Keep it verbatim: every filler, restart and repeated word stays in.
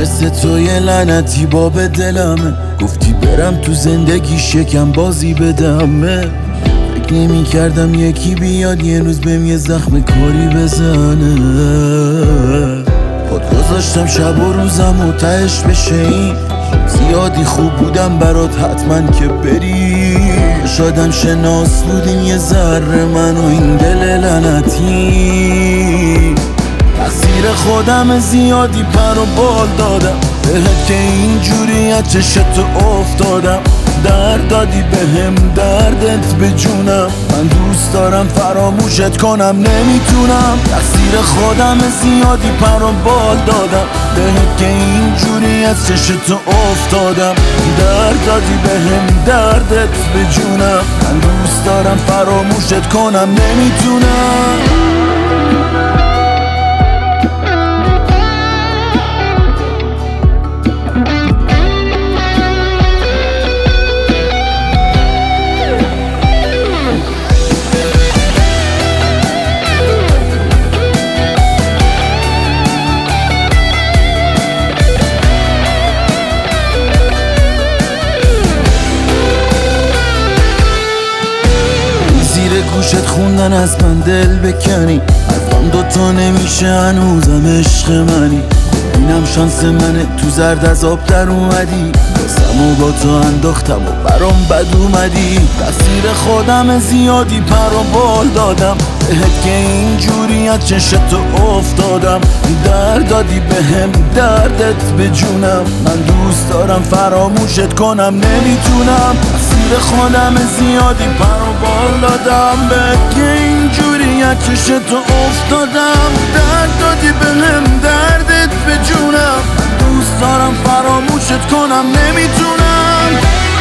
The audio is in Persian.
مثل تو یه لعنتی باب دلمه، گفتی برم تو زندگی شکم بازی بدمه. فکر نمی کردم یکی بیاد یه روز بهم یه زخم کاری بزنه. پاد گذاشتم شب و روزم و تهش بشه این زیادی خوب بودم برات حتما که بری. شادم شناس بودیم یه ذره من و این دل لعنتی. تقصیر خودم زیادی پر و بال دادم بهت که اینجوری از چشت افتادم. درد دادی بهم دردت به جونم، من دوست دارم فراموشت کنم نمیتونم. تقصیر خودم زیادی پر و بال دادم بهت که اینجوری از چشت افتادم. درد دادی بهم دردت به جونم، من دوست دارم فراموشت کنم نمیتونم. گوشت خوندن از من دل بکنی، حرفم دوتا نمیشه هنوزم عشق منی. اینم شانس منه تو زرد از آب در اومدی، باسم و با تو انداختم و برام بد اومدی. تقصیر خودم زیادی پر و بال دادم بهت که اینجوری از چشت افتادم. درد دادی بهم دردت به جونم، من دوست دارم فراموشت کنم نمیتونم. تقصیر خودم زیادی پر و بال دادم بهت که اینجوری از چشت افتادم. درد دادی بهم دردت به جونم، من دوست دارم فراموشت کنم نمیتونم.